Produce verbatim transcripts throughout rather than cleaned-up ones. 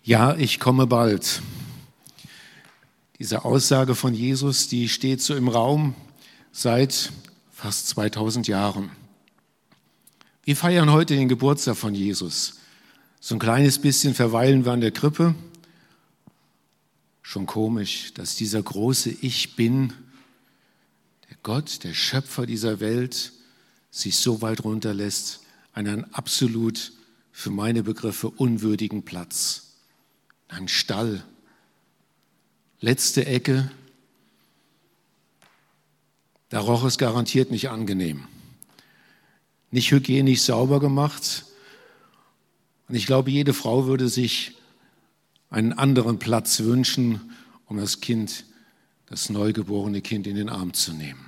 Ja, ich komme bald. Diese Aussage von Jesus, die steht so im Raum seit fast zweitausend Jahren. Wir feiern heute den Geburtstag von Jesus. So ein kleines bisschen verweilen wir an der Krippe. Schon komisch, dass dieser große Ich Bin, der Gott, der Schöpfer dieser Welt, sich so weit runterlässt, an einen absolut, für meine Begriffe, unwürdigen Platz. Ein Stall, letzte Ecke, da roch es garantiert nicht angenehm. Nicht hygienisch sauber gemacht. Und ich glaube, jede Frau würde sich einen anderen Platz wünschen, um das Kind, das neugeborene Kind in den Arm zu nehmen.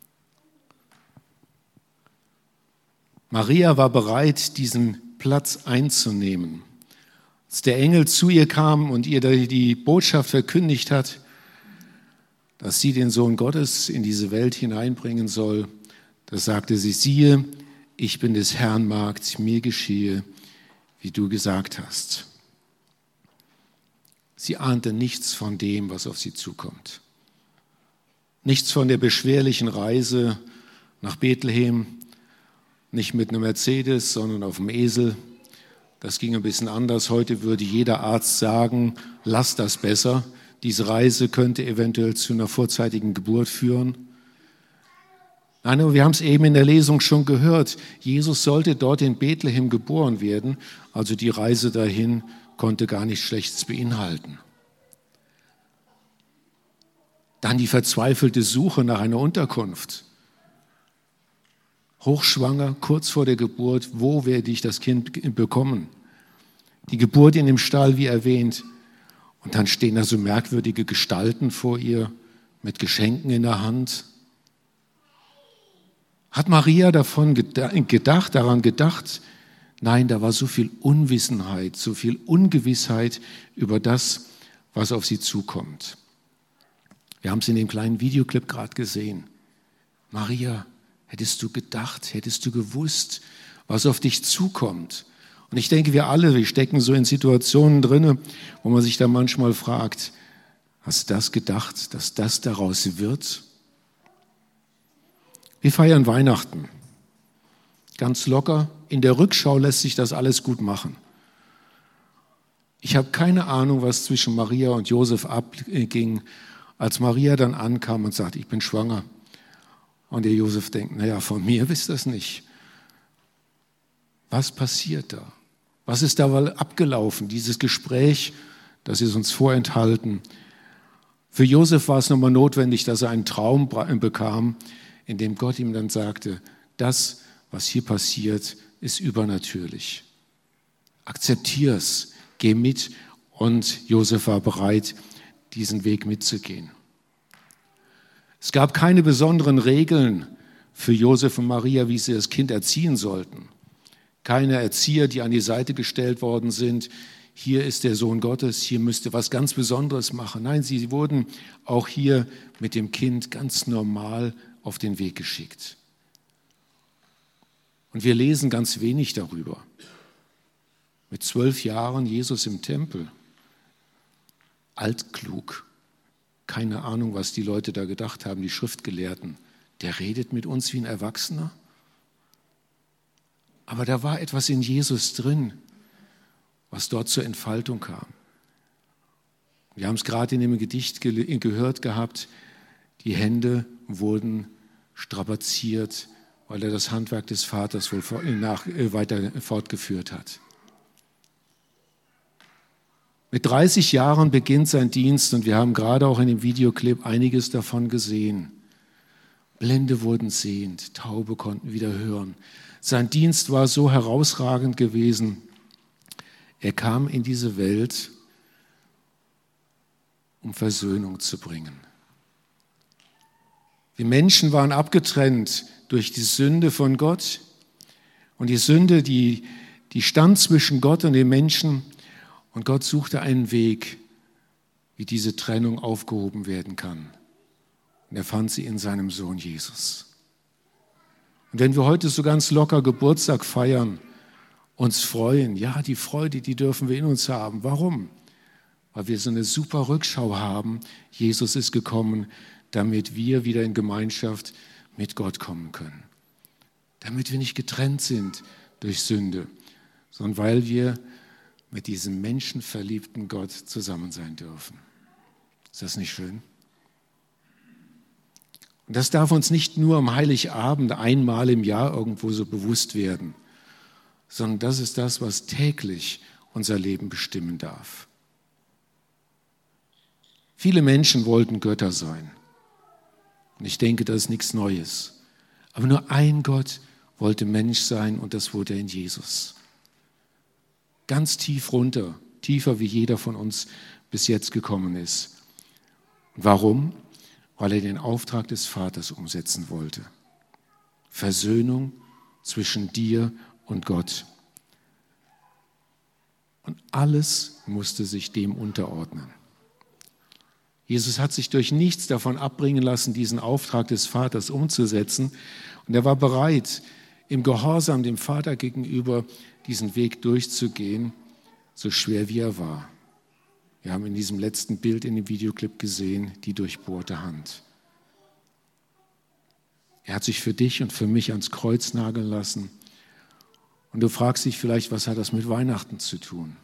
Maria war bereit, diesen Platz einzunehmen. Als der Engel zu ihr kam und ihr die Botschaft verkündigt hat, dass sie den Sohn Gottes in diese Welt hineinbringen soll, da sagte sie, siehe, ich bin des Herrn Magd, mir geschehe, wie du gesagt hast. Sie ahnte nichts von dem, was auf sie zukommt. Nichts von der beschwerlichen Reise nach Bethlehem, nicht mit einem Mercedes, sondern auf dem Esel. Das ging ein bisschen anders. Heute würde jeder Arzt sagen, lass das besser. Diese Reise könnte eventuell zu einer vorzeitigen Geburt führen. Nein, aber wir haben es eben in der Lesung schon gehört. Jesus sollte dort in Bethlehem geboren werden. Also die Reise dahin konnte gar nichts Schlechtes beinhalten. Dann die verzweifelte Suche nach einer Unterkunft. Hochschwanger, kurz vor der Geburt, wo werde ich das Kind bekommen? Die Geburt in dem Stall, wie erwähnt. Und dann stehen da so merkwürdige Gestalten vor ihr mit Geschenken in der Hand. Hat Maria davon gedacht, daran gedacht? Nein, da war so viel Unwissenheit, so viel Ungewissheit über das, was auf sie zukommt. Wir haben es in dem kleinen Videoclip gerade gesehen. Maria, hättest du gedacht, hättest du gewusst, was auf dich zukommt? Und ich denke, wir alle, wir stecken so in Situationen drin, wo man sich da manchmal fragt, hast du das gedacht, dass das daraus wird? Wir feiern Weihnachten. Ganz locker. In der Rückschau lässt sich das alles gut machen. Ich habe keine Ahnung, was zwischen Maria und Josef abging, als Maria dann ankam und sagte, ich bin schwanger. Und der Josef denkt, naja, von mir wisst ihr das nicht. Was passiert da? Was ist da abgelaufen? Dieses Gespräch, das ist uns vorenthalten. Für Josef war es nochmal notwendig, dass er einen Traum bekam, in dem Gott ihm dann sagte, das, was hier passiert, ist übernatürlich. Akzeptier's, geh mit. Und Josef war bereit, diesen Weg mitzugehen. Es gab keine besonderen Regeln für Josef und Maria, wie sie das Kind erziehen sollten. Keine Erzieher, die an die Seite gestellt worden sind. Hier ist der Sohn Gottes, hier müsste was ganz Besonderes machen. Nein, sie wurden auch hier mit dem Kind ganz normal auf den Weg geschickt. Und wir lesen ganz wenig darüber. Mit zwölf Jahren Jesus im Tempel. Altklug. Keine Ahnung, was die Leute da gedacht haben, die Schriftgelehrten. Der redet mit uns wie ein Erwachsener. Aber da war etwas in Jesus drin, was dort zur Entfaltung kam. Wir haben es gerade in dem Gedicht ge- gehört gehabt, die Hände wurden strapaziert, weil er das Handwerk des Vaters wohl vor, nach, äh, weiter fortgeführt hat. Mit dreißig Jahren beginnt sein Dienst und wir haben gerade auch in dem Videoclip einiges davon gesehen. Blinde wurden sehend, Taube konnten wieder hören. Sein Dienst war so herausragend gewesen. Er kam in diese Welt, um Versöhnung zu bringen. Wir Menschen waren abgetrennt durch die Sünde von Gott. Und die Sünde, die, die stand zwischen Gott und den Menschen. Und Gott suchte einen Weg, wie diese Trennung aufgehoben werden kann. Und er fand sie in seinem Sohn Jesus. Und wenn wir heute so ganz locker Geburtstag feiern, uns freuen, ja, die Freude, die dürfen wir in uns haben. Warum? weil wir so eine super Rückschau haben. Jesus ist gekommen, damit wir wieder in Gemeinschaft mit Gott kommen können. Damit wir nicht getrennt sind durch Sünde, sondern weil wir mit diesem menschenverliebten Gott zusammen sein dürfen. Ist das nicht schön? Und das darf uns nicht nur am Heiligabend einmal im Jahr irgendwo so bewusst werden, sondern das ist das, was täglich unser Leben bestimmen darf. Viele Menschen wollten Götter sein. Und ich denke, das ist nichts Neues. Aber nur ein Gott wollte Mensch sein und das wurde er in Jesus. Ganz tief runter, tiefer wie jeder von uns bis jetzt gekommen ist. Warum? Weil er den Auftrag des Vaters umsetzen wollte. Versöhnung zwischen dir und Gott. Und alles musste sich dem unterordnen. Jesus hat sich durch nichts davon abbringen lassen, diesen Auftrag des Vaters umzusetzen. Und er war bereit, im Gehorsam dem Vater gegenüber diesen Weg durchzugehen, so schwer wie er war. Wir haben in diesem letzten Bild in dem Videoclip gesehen, die durchbohrte Hand. Er hat sich für dich und für mich ans Kreuz nageln lassen. Und du fragst dich vielleicht, was hat das mit Weihnachten zu tun?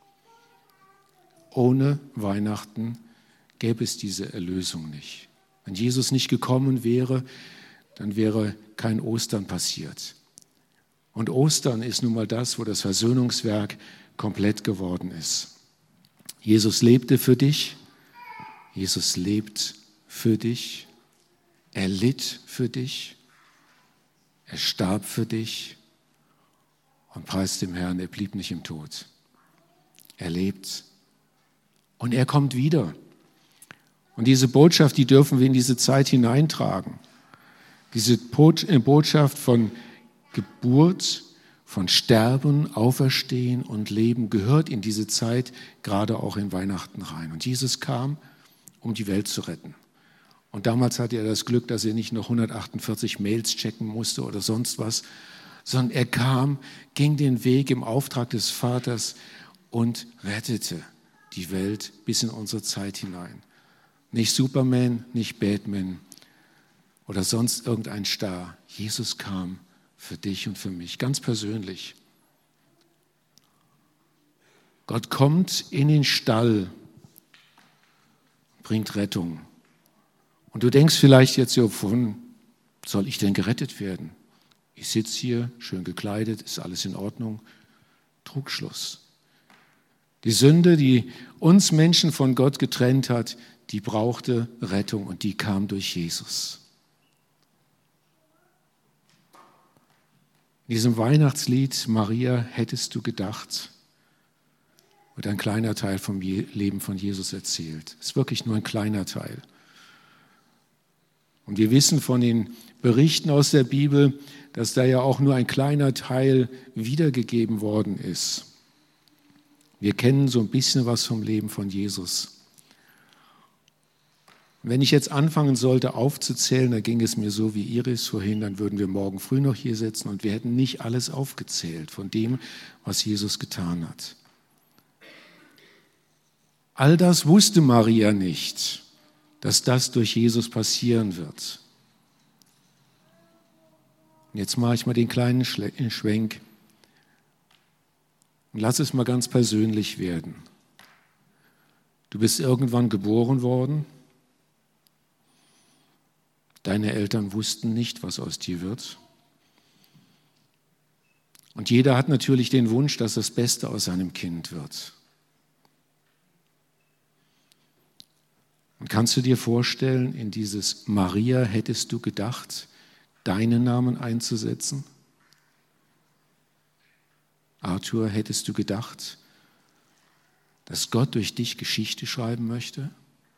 Ohne Weihnachten gäbe es diese Erlösung nicht. Wenn Jesus nicht gekommen wäre, dann wäre kein Ostern passiert. Und Ostern ist nun mal das, wo das Versöhnungswerk komplett geworden ist. Jesus lebte für dich, Jesus lebt für dich, er litt für dich, er starb für dich und preist dem Herrn, er blieb nicht im Tod. Er lebt und er kommt wieder. Und diese Botschaft, die dürfen wir in diese Zeit hineintragen. Diese Botschaft von Geburt, von Sterben, Auferstehen und Leben gehört in diese Zeit, gerade auch in Weihnachten rein. Und Jesus kam, um die Welt zu retten. Und damals hatte er das Glück, dass er nicht noch hundertachtundvierzig Mails checken musste oder sonst was, sondern er kam, ging den Weg im Auftrag des Vaters und rettete die Welt bis in unsere Zeit hinein. Nicht Superman, nicht Batman oder sonst irgendein Star. Jesus kam für dich und für mich, ganz persönlich. Gott kommt in den Stall, bringt Rettung. Und du denkst vielleicht jetzt, ja, wovon soll ich denn gerettet werden? Ich sitze hier, schön gekleidet, ist alles in Ordnung. Trugschluss. Die Sünde, die uns Menschen von Gott getrennt hat, die brauchte Rettung und die kam durch Jesus. In diesem Weihnachtslied, Maria, hättest du gedacht, wird ein kleiner Teil vom Leben von Jesus erzählt. Es ist wirklich nur ein kleiner Teil. Und wir wissen von den Berichten aus der Bibel, dass da ja auch nur ein kleiner Teil wiedergegeben worden ist. Wir kennen so ein bisschen was vom Leben von Jesus. Wenn ich jetzt anfangen sollte aufzuzählen, dann ging es mir so wie Iris vorhin, dann würden wir morgen früh noch hier sitzen und wir hätten nicht alles aufgezählt von dem, was Jesus getan hat. All das wusste Maria nicht, dass das durch Jesus passieren wird. Und jetzt mache ich mal den kleinen Schwenk und lass es mal ganz persönlich werden. Du bist irgendwann geboren worden. Deine Eltern wussten nicht, was aus dir wird. Und jeder hat natürlich den Wunsch, dass das Beste aus seinem Kind wird. Und kannst du dir vorstellen, in dieses Maria hättest du gedacht, deinen Namen einzusetzen? Arthur, hättest du gedacht, dass Gott durch dich Geschichte schreiben möchte?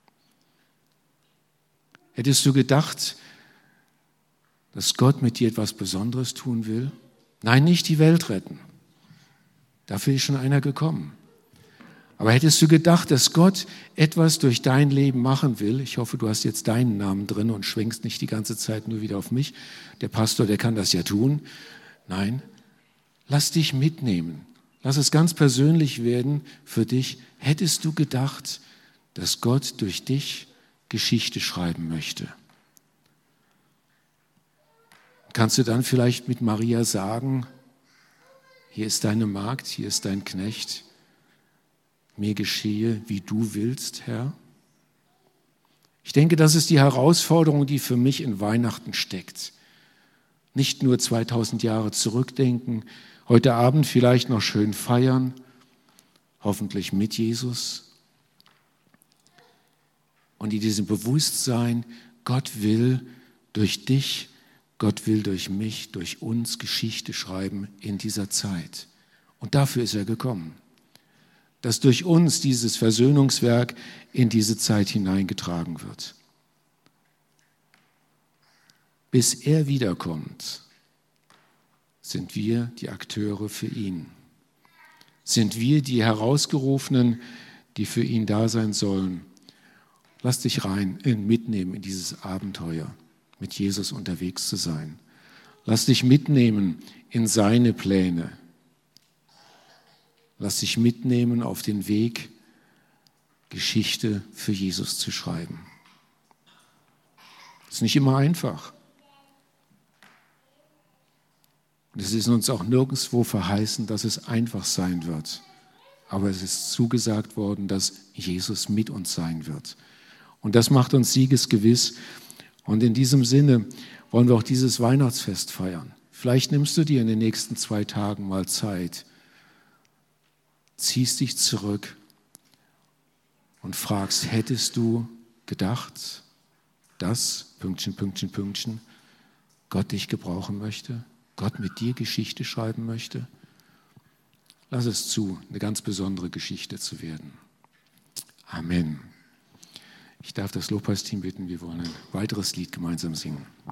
Hättest du gedacht, dass Gott mit dir etwas Besonderes tun will? Nein, nicht die Welt retten. Dafür ist schon einer gekommen. Aber hättest du gedacht, dass Gott etwas durch dein Leben machen will? Ich hoffe, du hast jetzt deinen Namen drin und schwenkst nicht die ganze Zeit nur wieder auf mich. Der Pastor, der kann das ja tun. Nein, lass dich mitnehmen Lass es ganz persönlich werden für dich. Hättest du gedacht, dass Gott durch dich Geschichte schreiben möchte? Kannst du dann vielleicht mit Maria sagen, hier ist deine Magd, hier ist dein Knecht, mir geschehe, wie du willst, Herr? Ich denke, das ist die Herausforderung, die für mich in Weihnachten steckt. Nicht nur zweitausend Jahre zurückdenken, heute Abend vielleicht noch schön feiern, hoffentlich mit Jesus. Und in diesem Bewusstsein, Gott will durch dich, Gott will durch mich, durch uns Geschichte schreiben in dieser Zeit. Und dafür ist er gekommen, dass durch uns dieses Versöhnungswerk in diese Zeit hineingetragen wird. Bis er wiederkommt, sind wir die Akteure für ihn. Sind wir die Herausgerufenen, die für ihn da sein sollen. Lass dich rein, mitnehmen in dieses Abenteuer, mit Jesus unterwegs zu sein. Lass dich mitnehmen in seine Pläne. Lass dich mitnehmen auf den Weg, Geschichte für Jesus zu schreiben. Das ist nicht immer einfach. Und es ist uns auch nirgendwo verheißen, dass es einfach sein wird. Aber es ist zugesagt worden, dass Jesus mit uns sein wird. Und das macht uns siegesgewiss. Und in diesem Sinne wollen wir auch dieses Weihnachtsfest feiern. Vielleicht nimmst du dir in den nächsten zwei Tagen mal Zeit, ziehst dich zurück und fragst, hättest du gedacht, dass, Pünktchen, Pünktchen, Pünktchen, Gott dich gebrauchen möchte, Gott mit dir Geschichte schreiben möchte? Lass es zu, eine ganz besondere Geschichte zu werden. Amen. Ich darf das Lobpreisteam bitten, wir wollen ein weiteres Lied gemeinsam singen.